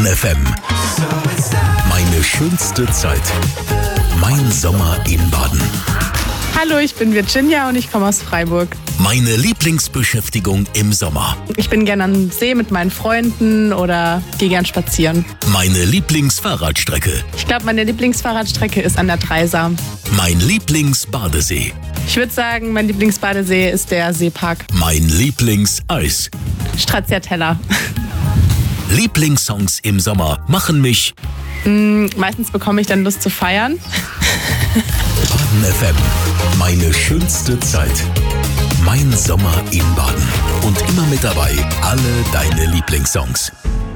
Baden FM. Meine schönste Zeit. Mein Sommer in Baden. Hallo, ich bin Virginia und ich komme aus Freiburg. Meine Lieblingsbeschäftigung im Sommer. Ich bin gerne am See mit meinen Freunden oder gehe gern spazieren. Meine Lieblingsfahrradstrecke. Ich glaube, meine Lieblingsfahrradstrecke ist an der Dreisam. Mein Lieblingsbadesee. Ich würde sagen, mein Lieblingsbadesee ist der Seepark. Mein Lieblingseis. Stracciatella. Lieblingssongs im Sommer machen mich... Meistens bekomme ich dann Lust zu feiern. Baden FM. Meine schönste Zeit. Mein Sommer in Baden. Und immer mit dabei alle deine Lieblingssongs.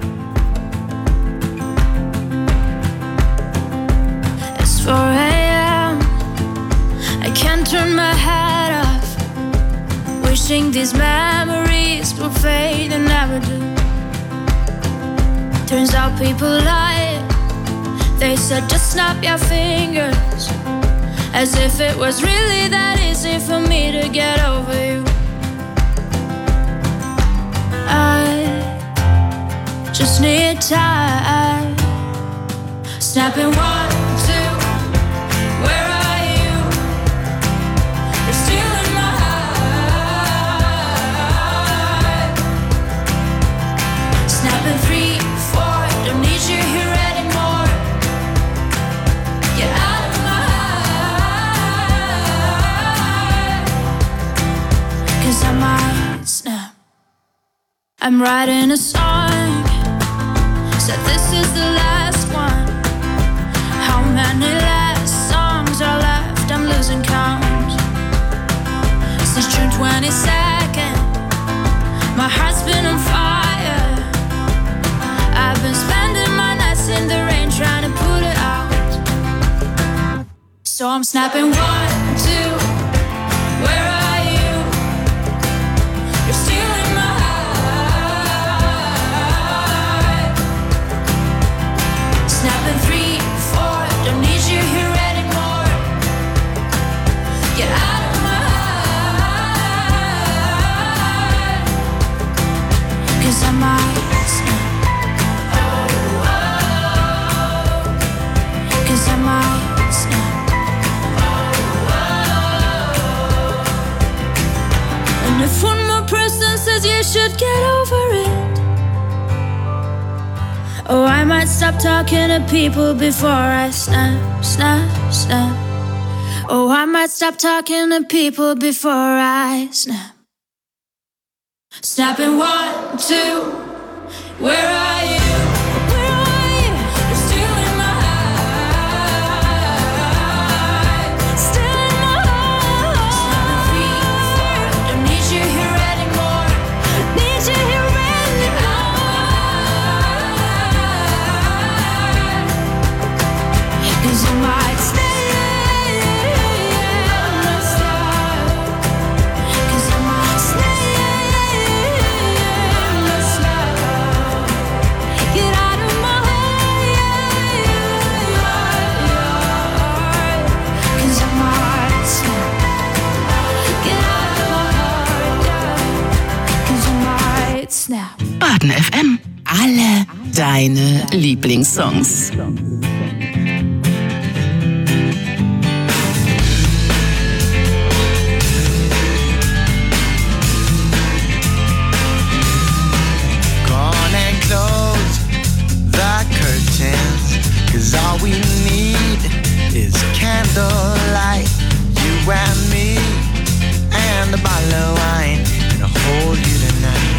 It's 4 a.m. I can't turn my head off. Wishing these memories will fade and never do. Turns out people lie. They said just snap your fingers, as if it was really that easy for me to get over you. I just need time. Snapping 1, 2, where are you? You're still in my heart. Snapping 3, 4, don't need you here anymore. Get out of my heart, 'cause I might snap. I'm writing a song, said this is the last one. How many last songs are left? I'm losing count. Since June 22nd, my heart's been on fire. I've been spending my nights in the rain trying to put it out. So I'm snapping 1, 2, where are you? You're still in my heart. Snapping 3, 4, don't need you here anymore. Get out of my heart, 'cause I might snap. 'Cause I might snap. And if one more person says you should get over it, oh, I might stop talking to people before I snap, snap, snap. Oh, I might stop talking to people before I snap. Snapping 1, 2, where are you? Where are you? You're still in my heart. Still in my heart. Snapping 3, 4, don't need you here anymore. Need you here anymore. 'Cause I might stay. 'Cause I might stay. Get out of my heart. 'Cause I might snap. Get out of my heart. 'Cause I might snap. Baden FM. Alle deine Lieblingssongs. Gone and close the curtains, 'cause all we need is candlelight. You and me and a bottle of wine, and I'll hold you tonight.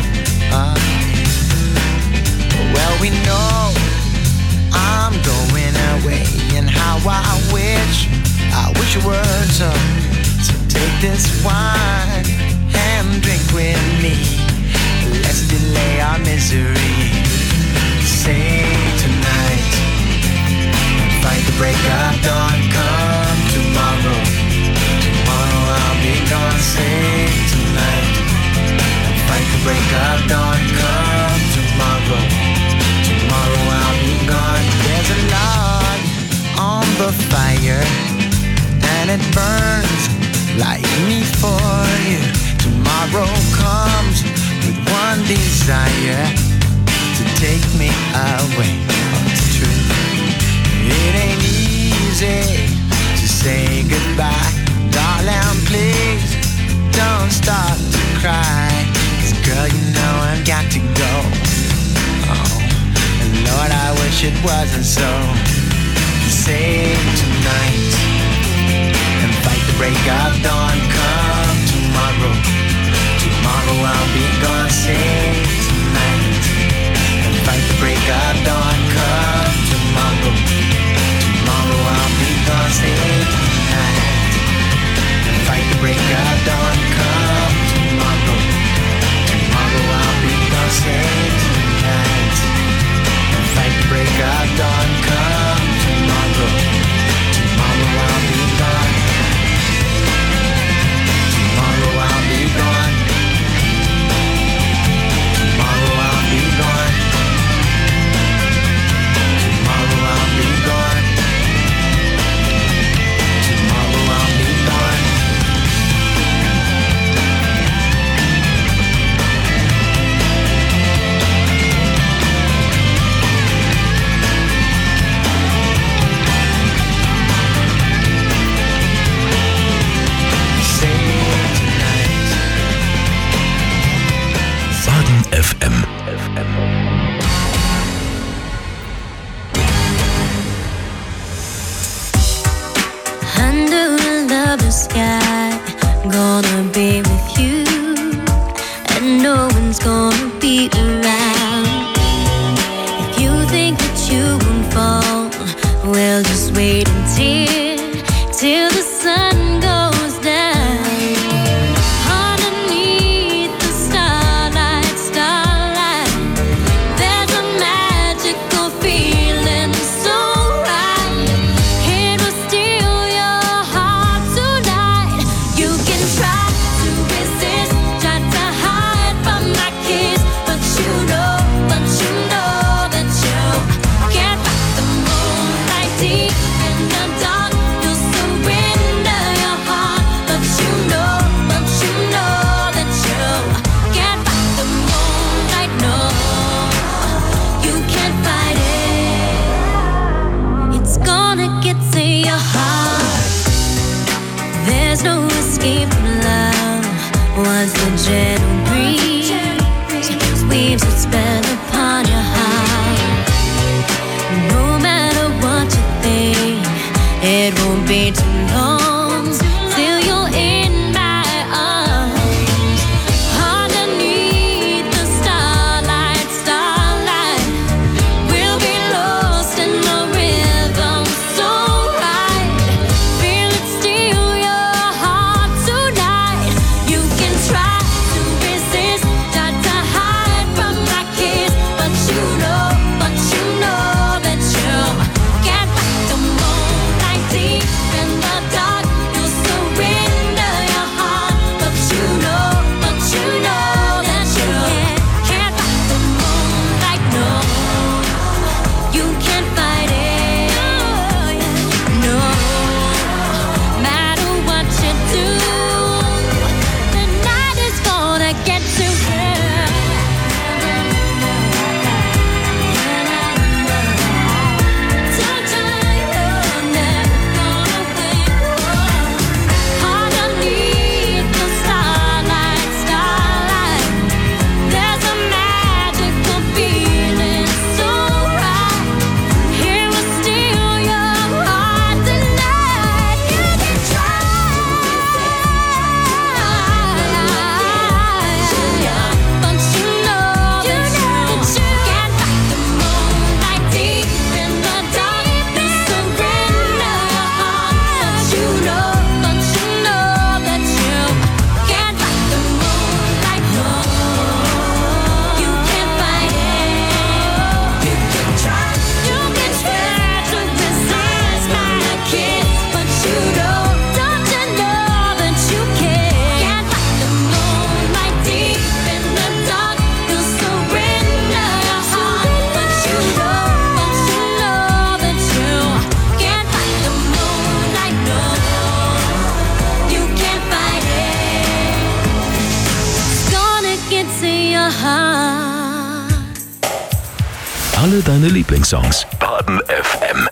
Well, we know I'm going away, and how I wish you were so. So take this wine and drink with me. Let's delay our misery. Say tonight, fight the break of dawn. Come tomorrow, tomorrow I'll be gone. Say tonight, fight the break of dawn. Come tomorrow, tomorrow I'll be gone. There's a log on the fire, and it burns like me for you. Tomorrow comes with one desire, to take me away from the truth. It ain't easy to say goodbye. Darling, please don't start to cry. 'Cause girl, you know I've got to go. Oh, and Lord, I wish it wasn't so. Save tonight and fight the break of dawn. Come tomorrow, tomorrow I'll be gone. Save tonight and fight the break of dawn. Come tomorrow, tomorrow I'll be gone. Save tonight and fight the break of dawn. Come tomorrow, tomorrow I'll be gone. Save tonight and fight the break of dawn. Come tomorrow, tomorrow I'll be gone. Tomorrow I'll be gone. Tomorrow I'll be gone. Tomorrow I'll be gone. Tomorrow I'll be gone. Baden FM. Under a lovely sky, gonna be with you, and no one's gonna be around. If you think that you won't fall, well, just wait till the sun goes down. Underneath the starlight, there's a magical feeling so right. It will steal your heart tonight. You can try to resist, try to hide from my kiss, but you know that you can't fight the moonlight deep in the dark. You'll surrender your heart, but you know that you can't fight the moonlight. No, you can't fight it. It's gonna get to your heart. There's no escape from love once the gentle breeze weaves its spell upon your heart. No matter what you think, it won't be too long till you're in my arms. Underneath the starlight, we'll be lost in the rhythm so right. Feel it steal your heart tonight. You can try to resist, try to hide from my kiss, but you know that you can't fight the moonlight deep in the Alle deine Lieblingssongs. Baden FM.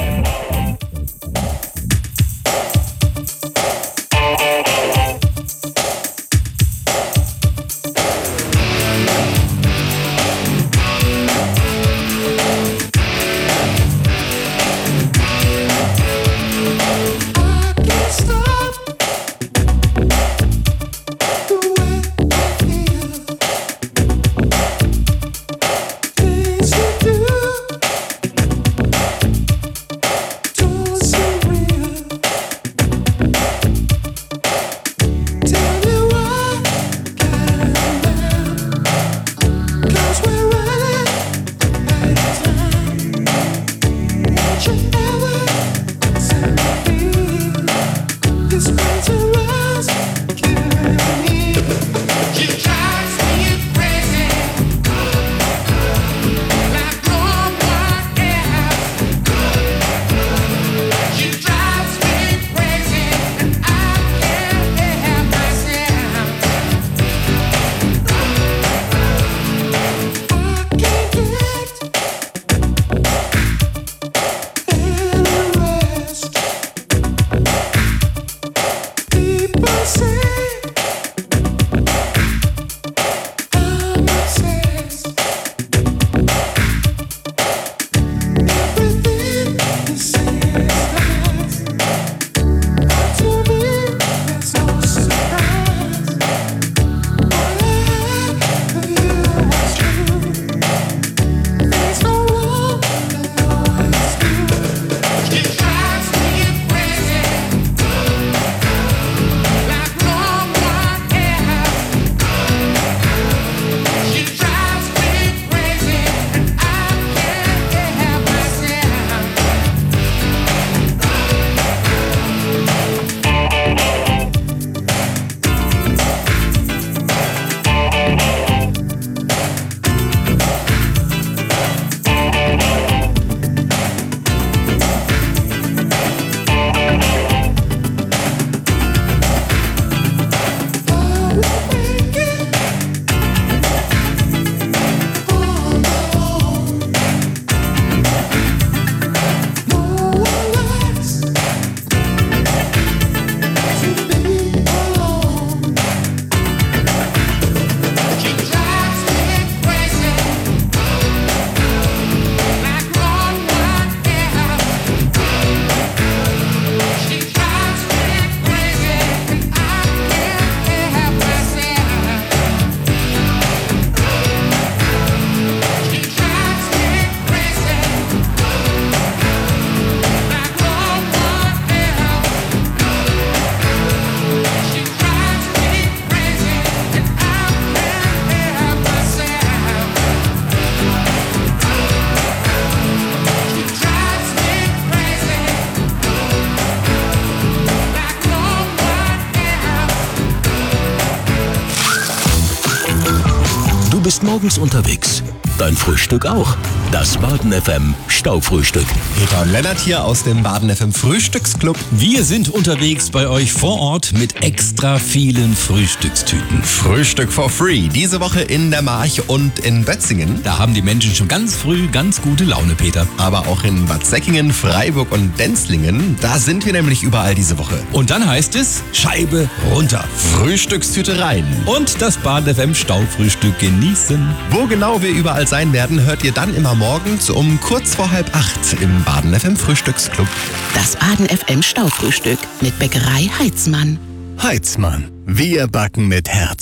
Du bist morgens unterwegs. Dein Frühstück auch. Das Baden FM Staufrühstück. Peter und Lennart hier aus dem Baden FM Frühstücksclub. Wir sind unterwegs bei euch vor Ort mit extra vielen Frühstückstüten. Frühstück for free. Diese Woche in der March und in Bötzingen. Da haben die Menschen schon ganz früh ganz gute Laune, Peter. Aber auch in Bad Säckingen, Freiburg und Denzlingen. Da sind wir nämlich überall diese Woche. Und dann heißt es Scheibe runter. Frühstückstüte rein. Und das Baden FM Staufrühstück genießen. Wo genau wir überall sein werden, hört ihr dann immer morgens um kurz vor 7:30 im Baden FM Frühstücksclub. Das Baden FM Staufrühstück mit Bäckerei Heitzmann. Heitzmann. Wir backen mit Herz.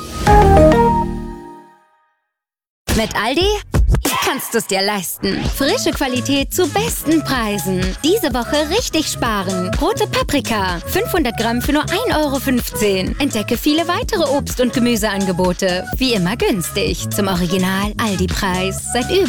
Mit Aldi kannst du es dir leisten. Frische Qualität zu besten Preisen. Diese Woche richtig sparen. Rote Paprika, 500 Gramm für nur 1,15 €. Entdecke viele weitere Obst- und Gemüseangebote. Wie immer günstig. Zum Original Aldi-Preis. Seit über